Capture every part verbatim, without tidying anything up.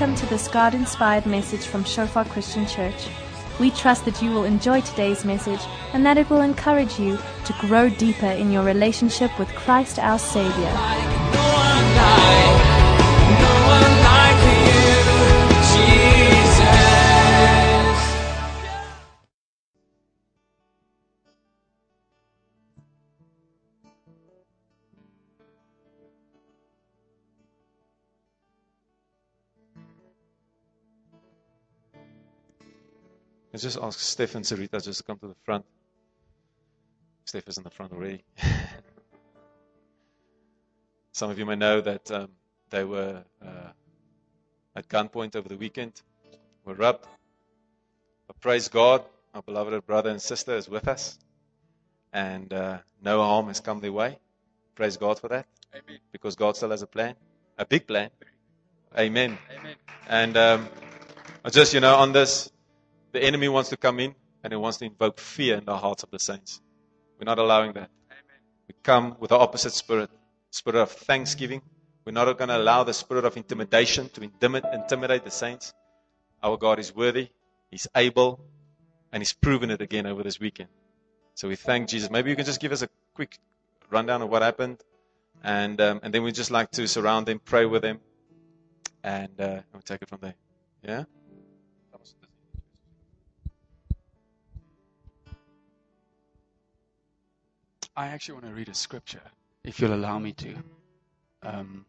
Welcome to this God-inspired message from Shofar Christian Church. We trust that you will enjoy today's message and that it will encourage you to grow deeper in your relationship with Christ our Savior. Let's just ask Steph and Sarita just to come to the front. Steph is in the front already. Some of you may know that um, they were uh, at gunpoint over the weekend, were robbed. But praise God, our beloved brother and sister is with us, and uh, no harm has come their way. Praise God for that. Amen. Because God still has a plan, a big plan. Amen. Amen. And um, just, you know, on this, the enemy wants to come in and he wants to invoke fear in the hearts of the saints. We're not allowing that. Amen. We come with the opposite spirit, spirit of thanksgiving. We're not going to allow the spirit of intimidation to intimidate the saints. Our God is worthy, He's able, and He's proven it again over this weekend. So we thank Jesus. Maybe you can just give us a quick rundown of what happened, and um, and then we'd just like to surround them, pray with them, and uh, we'll take it from there. Yeah? I actually want to read a scripture, if you'll allow me to. Um,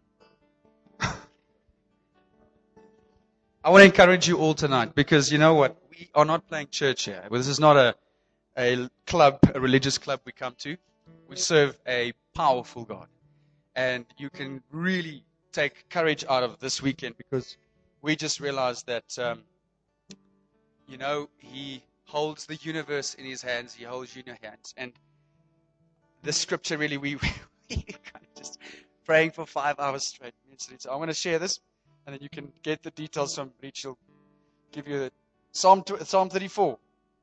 I want to encourage you all tonight, because you know what? We are not playing church here. Well, this is not a, a club, a religious club we come to. We serve a powerful God. And you can really take courage out of this weekend, because we just realized that, um, you know, He holds the universe in His hands. He holds you in your hands. And this scripture really, we, we kind of just praying for five hours straight. So I want to share this, and then you can get the details from Rich. He'll give you the Psalm Psalm thirty-four.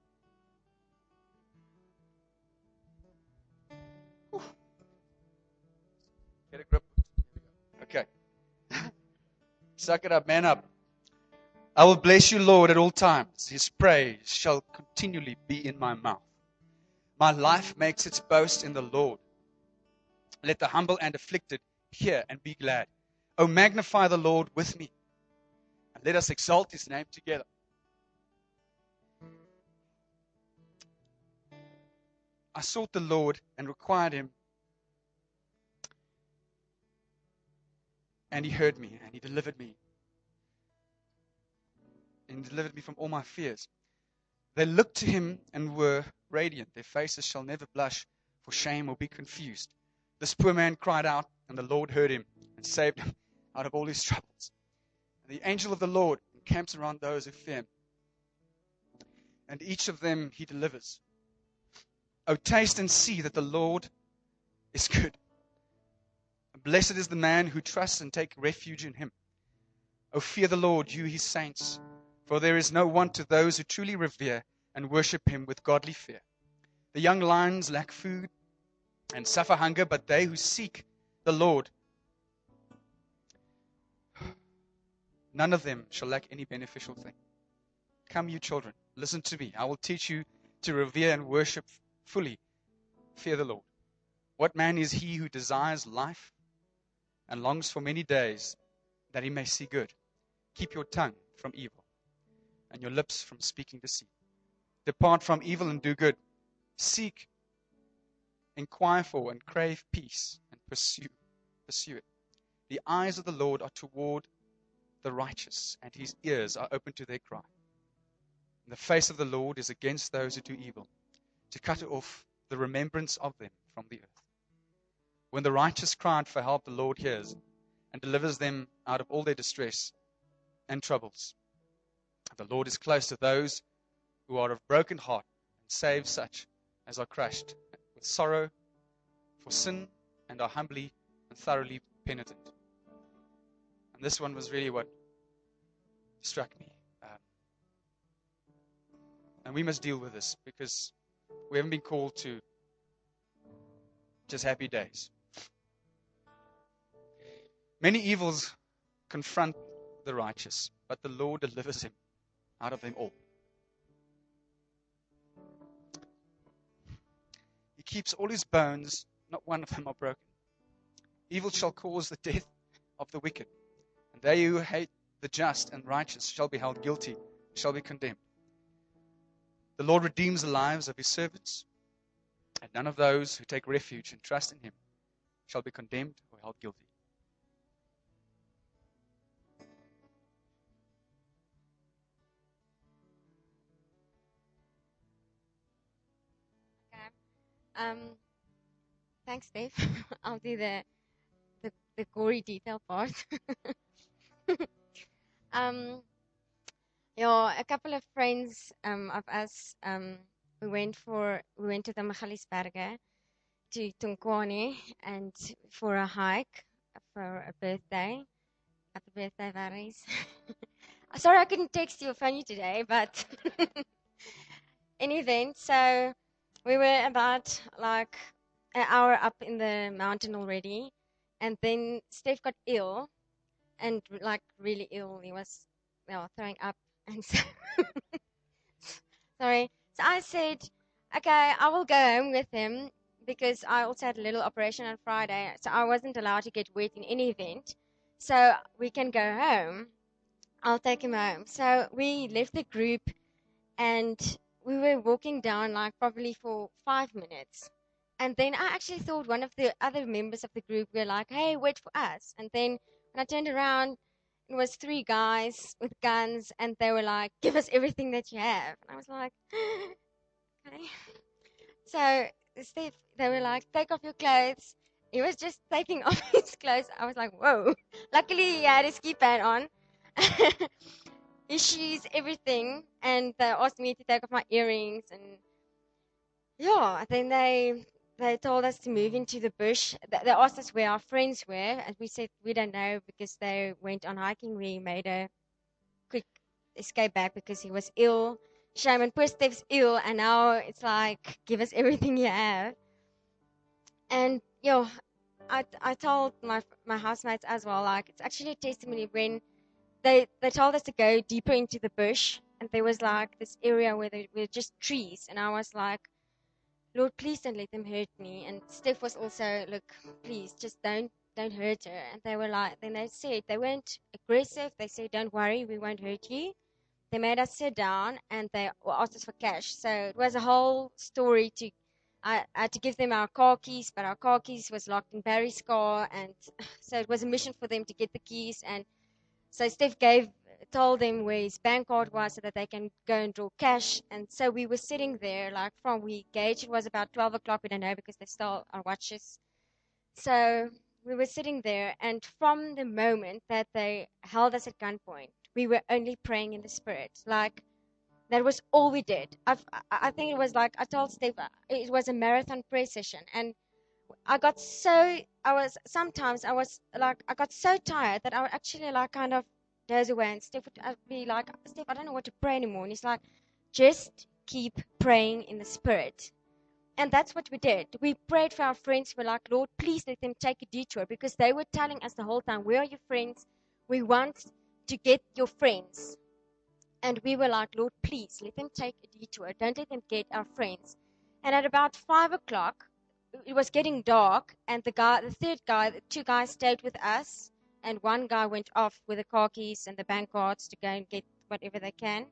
Whew. Get a grip. Okay. Suck it up, man up. I will bless you, Lord, at all times. His praise shall continually be in my mouth. My life makes its boast in the Lord. Let the humble and afflicted hear and be glad. Oh, magnify the Lord with me, and let us exalt His name together. I sought the Lord and required Him, and He heard me, and He delivered me. And He delivered me from all my fears. They looked to Him and were radiant. Their faces shall never blush for shame or be confused. This poor man cried out, and the Lord heard him and saved him out of all his troubles. And the angel of the Lord encamps around those who fear Him, and each of them He delivers. O taste and see that the Lord is good. And blessed is the man who trusts and takes refuge in Him. O fear the Lord, you His saints, for there is no want to those who truly revere and worship Him with godly fear. The young lions lack food and suffer hunger, but they who seek the Lord, none of them shall lack any beneficial thing. Come, you children, listen to me. I will teach you to revere and worship fully. Fear the Lord. What man is he who desires life and longs for many days, that he may see good? Keep your tongue from evil and your lips from speaking deceit. Depart from evil and do good. Seek, inquire for, and crave peace, and pursue, pursue it. The eyes of the Lord are toward the righteous, and His ears are open to their cry. And the face of the Lord is against those who do evil, to cut off the remembrance of them from the earth. When the righteous cry out for help, the Lord hears and delivers them out of all their distress and troubles. The Lord is close to those who are of broken heart, and saves such as are crushed with sorrow for sin and are humbly and thoroughly penitent. And this one was really what struck me. Um, and we must deal with this, because we haven't been called to just happy days. Many evils confront the righteous, but the Lord delivers him out of them all. He keeps all his bones, not one of them are broken. Evil shall cause the death of the wicked, and they who hate the just and righteous shall be held guilty, shall be condemned. The Lord redeems the lives of his servants, and none of those who take refuge and trust in him shall be condemned or held guilty. Um, thanks, Dave. I'll do the, the the gory detail part. um, yeah, a couple of friends um, of us, um, we went for we went to the Magaliesberge, to Tunkwane, and for a hike for a birthday. Happy birthday, Varys. Sorry I couldn't text you or phone you today, but an event. So we were about like an hour up in the mountain already, and then Steph got ill, and like really ill. He was, well, throwing up, and so sorry. So I said, okay, I will go home with him because I also had a little operation on Friday, so I wasn't allowed to get wet in any event. So we can go home. I'll take him home. So we left the group, and we were walking down like probably for five minutes. And then I actually thought one of the other members of the group were like, hey, wait for us. And then when I turned around, it was three guys with guns, and they were like, give us everything that you have. And I was like, okay. So Steph, they were like, take off your clothes. He was just taking off his clothes. I was like, whoa. Luckily, he had his ski pad on. His shoes, everything. And they asked me to take off my earrings. And yeah, then they they told us to move into the bush. They asked us where our friends were. And we said, we don't know, because they went on hiking. We made a quick escape back because he was ill. Shame, and poor Steph's ill. And now it's like, give us everything you have. And yo, I I told my my housemates as well, like, it's actually a testimony when they they told us to go deeper into the bush, and there was like this area where there were just trees, and I was like, Lord, please don't let them hurt me. And Steph was also, look, please just don't don't hurt her. And they were like, then they said, they weren't aggressive. They said, don't worry, we won't hurt you. They made us sit down, and they asked us for cash. So it was a whole story to. I, I had to give them our car keys, but our car keys was locked in Barry's car, and so it was a mission for them to get the keys. And so Steph gave, told them where his bank card was so that they can go and draw cash. And so we were sitting there, like from we gauged, it was about twelve o'clock, we don't know because they stole our watches. So we were sitting there, and from the moment that they held us at gunpoint, we were only praying in the Spirit. Like, that was all we did. I've, I think it was like, I told Steph, it was a marathon prayer session. And I got so, I was, sometimes I was like, I got so tired that I would actually like kind of doze away. And Steph would be like, Steph, I don't know what to pray anymore. And he's like, just keep praying in the Spirit. And that's what we did. We prayed for our friends. We're like, Lord, please let them take a detour, because they were telling us the whole time, where are your friends? We want to get your friends. And we were like, Lord, please let them take a detour. Don't let them get our friends. And at about five o'clock, it was getting dark, and the guy, the third guy, the two guys stayed with us, and one guy went off with the car keys and the bank cards to go and get whatever they can.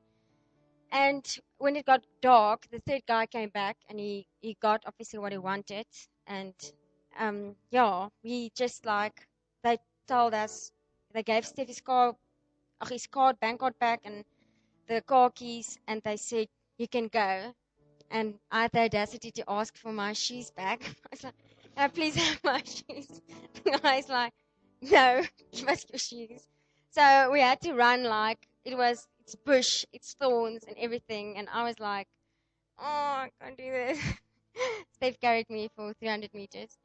And when it got dark, the third guy came back, and he, he got obviously what he wanted. And um, yeah, we just like, they told us, they gave Steph his car, his card, bank card back, and the car keys, and they said, you can go. And I had the audacity to ask for my shoes back. I was like, oh, please have my shoes. The guy's like, no, give us your shoes. So we had to run, like, it was, it's bush, it's thorns and everything. And I was like, oh, I can't do this. Steph carried me for three hundred meters.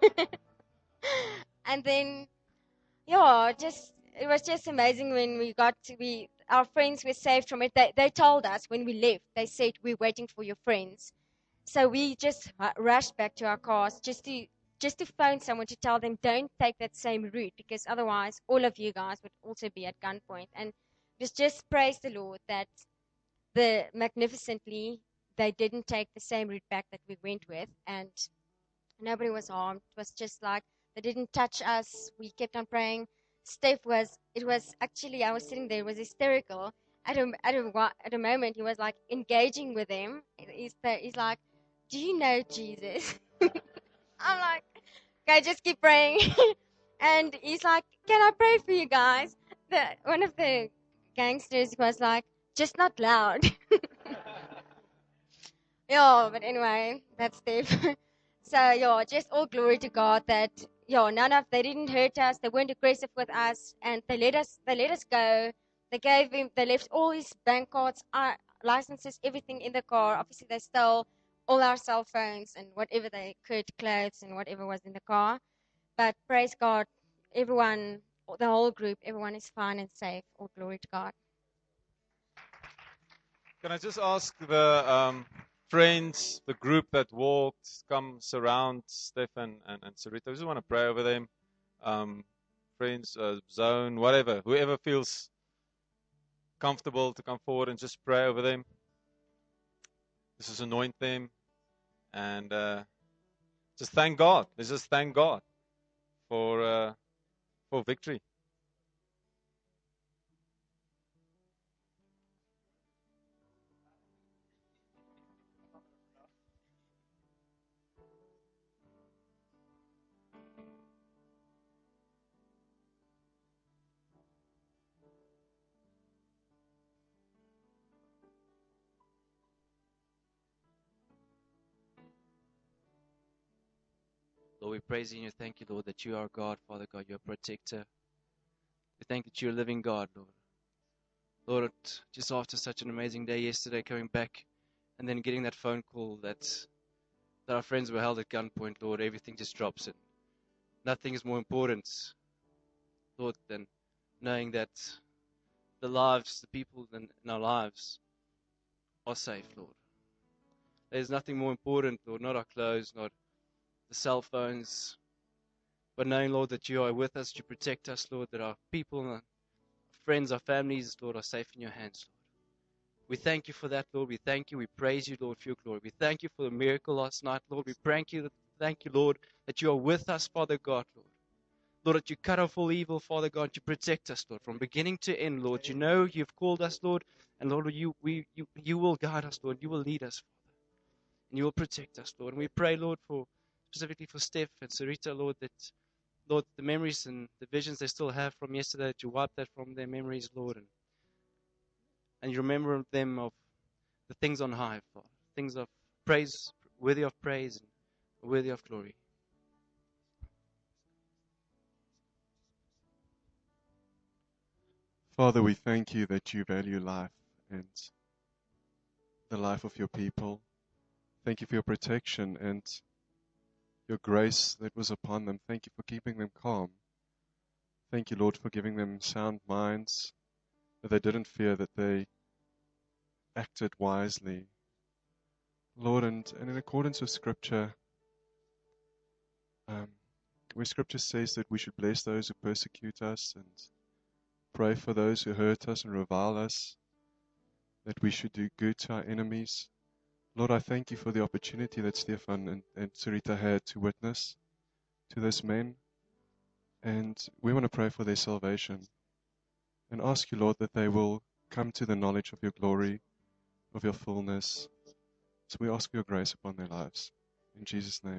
And then, yeah, just, it was just amazing when we got to be, our friends were saved from it. They, they told us when we left, they said, we're waiting for your friends. So we just rushed back to our cars just to just to phone someone to tell them don't take that same route, because otherwise all of you guys would also be at gunpoint. And just just praise the Lord that the magnificently they didn't take the same route back that we went with, and nobody was harmed. It was just like they didn't touch us. We kept on praying. Steph was, it was actually, I was sitting there, it was hysterical. At a, at a, wa- at a moment, he was like engaging with them. He's, the, he's like, do you know Jesus? I'm like, okay, just keep praying. And he's like, can I pray for you guys? The, one of the gangsters was like, just not loud. Yeah, but anyway, that's Steph. So, yeah, just all glory to God that, yeah, none of, they didn't hurt us, they weren't aggressive with us, and they let us, they let us go. They gave him, they left all his bank cards, uh, licenses, everything in the car. Obviously, they stole all our cell phones and whatever they could, clothes and whatever was in the car. But praise God, everyone, the whole group, everyone is fine and safe. All glory to God. Can I just ask the um, friends, the group that walked, come surround Stefan and, and Sarita? I just want to pray over them. Um, friends, uh, zone, whatever, whoever feels comfortable to come forward and just pray over them. Let's just anoint them and uh, just thank God. Let's just thank God for uh, for victory. Lord, we praise you and thank you, Lord, that you are God, Father God, you're a protector. We thank that you're a living God, Lord. Lord, just after such an amazing day yesterday, coming back and then getting that phone call that that our friends were held at gunpoint, Lord, everything just drops in. Nothing is more important, Lord, than knowing that the lives, the people in, in our lives are safe, Lord. There's nothing more important, Lord, not our clothes, not the cell phones, but knowing, Lord, that you are with us, you protect us, Lord, that our people, our friends, our families, Lord, are safe in your hands, Lord. We thank you for that, Lord. We thank you. We praise you, Lord, for your glory. We thank you for the miracle last night, Lord. We thank you, thank you, Lord, that you are with us, Father God, Lord. Lord, that you cut off all evil, Father God. You protect us, Lord, from beginning to end, Lord. You know you've called us, Lord, and Lord, you we you you will guide us, Lord. You will lead us, Father, and you will protect us, Lord. And we pray, Lord, for specifically for Steph and Sarita, Lord, that Lord, the memories and the visions they still have from yesterday, that you wipe that from their memories, Lord, and and you remember them of the things on high, Father, things of praise, worthy of praise and worthy of glory. Father, we thank you that you value life and the life of your people. Thank you for your protection and your grace that was upon them. Thank you for keeping them calm. Thank you, Lord, for giving them sound minds, that they didn't fear, that they acted wisely. Lord, and, and in accordance with Scripture, um, where Scripture says that we should bless those who persecute us and pray for those who hurt us and revile us, that we should do good to our enemies. Lord, I thank you for the opportunity that Stefan and, and Sarita had to witness to those men. And we want to pray for their salvation and ask you, Lord, that they will come to the knowledge of your glory, of your fullness. So we ask for your grace upon their lives. In Jesus' name.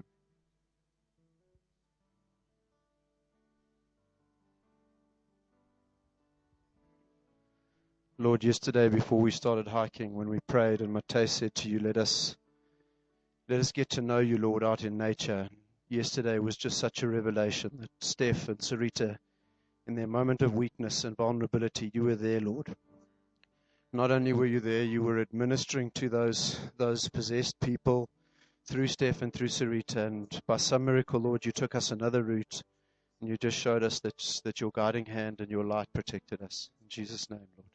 Lord, yesterday before we started hiking, when we prayed and Matei said to you, let us let us get to know you, Lord, out in nature. Yesterday was just such a revelation that Steph and Sarita, in their moment of weakness and vulnerability, you were there, Lord. Not only were you there, you were administering to those those possessed people through Steph and through Sarita, and by some miracle, Lord, you took us another route, and you just showed us that, that your guiding hand and your light protected us. In Jesus' name, Lord.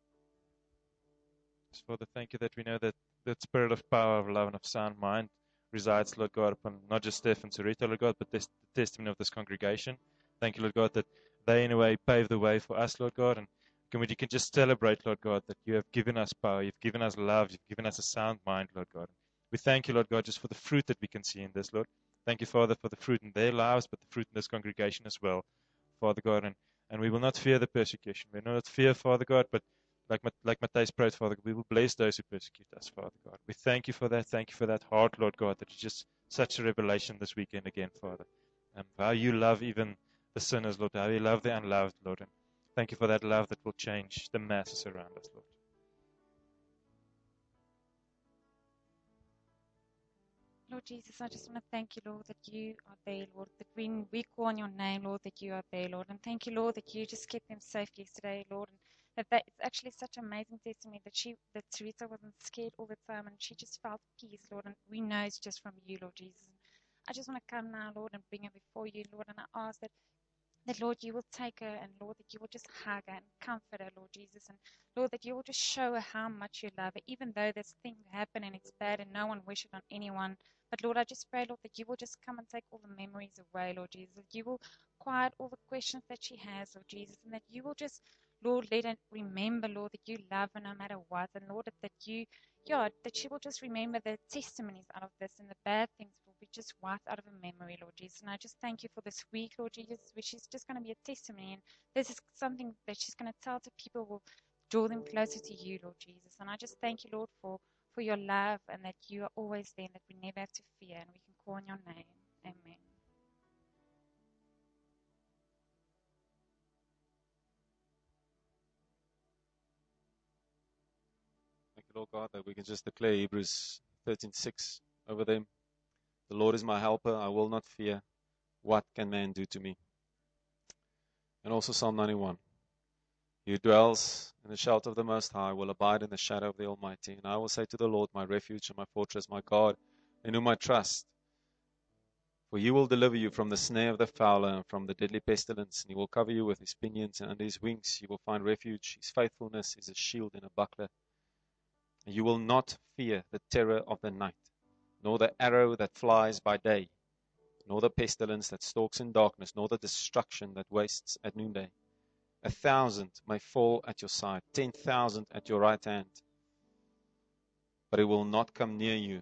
Father, thank you that we know that that spirit of power, of love, and of sound mind resides, Lord God, upon not just Steph and Sarita, Lord God, but this, the testimony of this congregation. Thank you, Lord God, that they in a way pave the way for us, Lord God. And can we can just celebrate, Lord God, that you have given us power, you've given us love, you've given us a sound mind, Lord God. We thank you, Lord God, just for the fruit that we can see in this, Lord. Thank you, Father, for the fruit in their lives, but the fruit in this congregation as well, Father God. And, and we will not fear the persecution. We will not fear, Father God, but like like Matthijs prayed, Father God, we will bless those who persecute us, Father God. We thank you for that. Thank you for that heart, Lord God, that is just such a revelation this weekend again, Father. And how you love even the sinners, Lord, how you love the unloved, Lord. And thank you for that love that will change the masses around us, Lord. Lord Jesus, I just want to thank you, Lord, that you are there, Lord, that when we call on your name, Lord, that you are there, Lord. And thank you, Lord, that you just kept them safe yesterday, Lord. And that, that it's actually such amazing testimony that she, that Teresa wasn't scared all the time and she just felt peace, Lord. And we know it's just from you, Lord Jesus. And I just want to come now, Lord, and bring her before you, Lord. And I ask that That, Lord, you will take her and, Lord, that you will just hug her and comfort her, Lord Jesus. And, Lord, that you will just show her how much you love her, even though this thing happened and it's bad and no one wishes it on anyone. But, Lord, I just pray, Lord, that you will just come and take all the memories away, Lord Jesus. That you will quiet all the questions that she has, Lord Jesus. And that you will just, Lord, let her remember, Lord, that you love her no matter what. And, Lord, that, that you, yeah, that she will just remember the testimonies out of this and the bad things will be just wiped out of her memory, Lord Jesus. And I just thank you for this week, Lord Jesus, which is just going to be a testimony. And this is something that she's going to tell to people will draw them closer to you, Lord Jesus. And I just thank you, Lord, for, for your love and that you are always there and that we never have to fear and we can call on your name. Amen. Thank you, Lord God, that we can just declare Hebrews thirteen six over them. The Lord is my helper, I will not fear. What can man do to me? And also Psalm ninety-one. He who dwells in the shelter of the Most High will abide in the shadow of the Almighty. And I will say to the Lord, my refuge and my fortress, my God, in whom I trust. For he will deliver you from the snare of the fowler and from the deadly pestilence. And he will cover you with his pinions, and under his wings you will find refuge. His faithfulness is a shield and a buckler. And you will not fear the terror of the night, nor the arrow that flies by day, nor the pestilence that stalks in darkness, nor the destruction that wastes at noonday. A thousand may fall at your side, ten thousand at your right hand, but it will not come near you.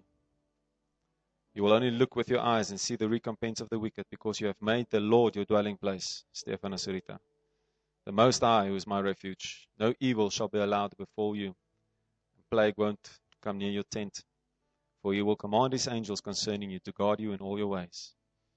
You will only look with your eyes and see the recompense of the wicked, because you have made the Lord your dwelling place, Stefan and Sarita. The Most High, who is my refuge. No evil shall be allowed to befall you. Plague won't come near your tent. For he will command his angels concerning you to guard you in all your ways.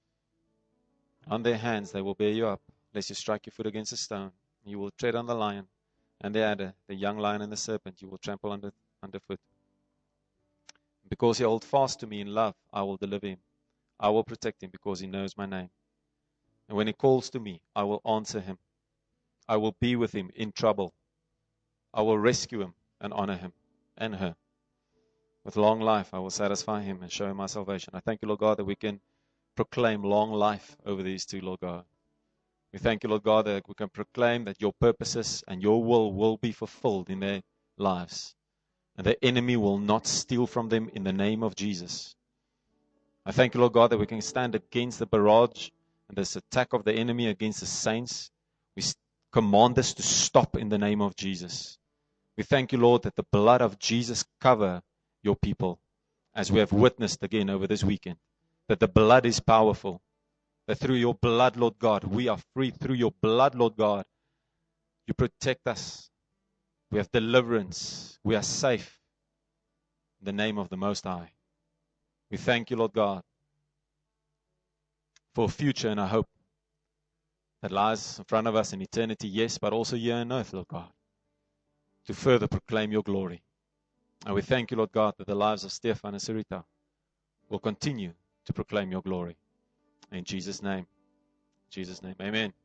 On their hands they will bear you up, lest you strike your foot against a stone. You will tread on the lion and the adder, the young lion and the serpent you will trample under underfoot. Because he holds fast to me in love, I will deliver him. I will protect him because he knows my name. And when he calls to me, I will answer him. I will be with him in trouble. I will rescue him and honor him and her. With long life, I will satisfy him and show him my salvation. I thank you, Lord God, that we can proclaim long life over these two, Lord God. We thank you, Lord God, that we can proclaim that your purposes and your will will be fulfilled in their lives. And the enemy will not steal from them in the name of Jesus. I thank you, Lord God, that we can stand against the barrage and this attack of the enemy against the saints. We command this to stop in the name of Jesus. We thank you, Lord, that the blood of Jesus cover your people, as we have witnessed again over this weekend, that the blood is powerful, that through your blood, Lord God, we are free. Through your blood, Lord God, you protect us. We have deliverance. We are safe in the name of the Most High. We thank you, Lord God, for a future and a hope that lies in front of us in eternity, yes, but also here on earth, Lord God, to further proclaim your glory. And we thank you, Lord God, that the lives of Stefan and Sarita will continue to proclaim your glory. In Jesus' name. In Jesus' name. Amen.